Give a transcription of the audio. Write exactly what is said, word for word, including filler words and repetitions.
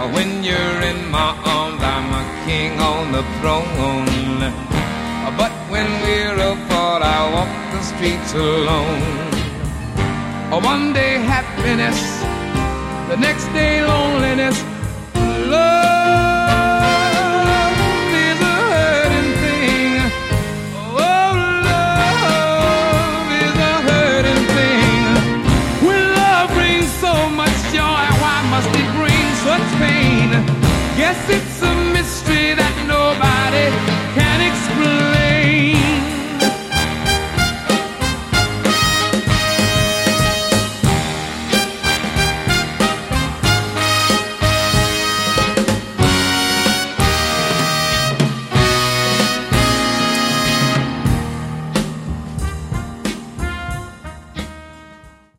When you're in my arms, I'm a king on the throne. But when we're apart, I walk the streets alone. One day happiness, the next day loneliness. Love is a hurting thing. Oh, love is a hurting thing. When love brings so much joy, why must it bring such pain? Guess it's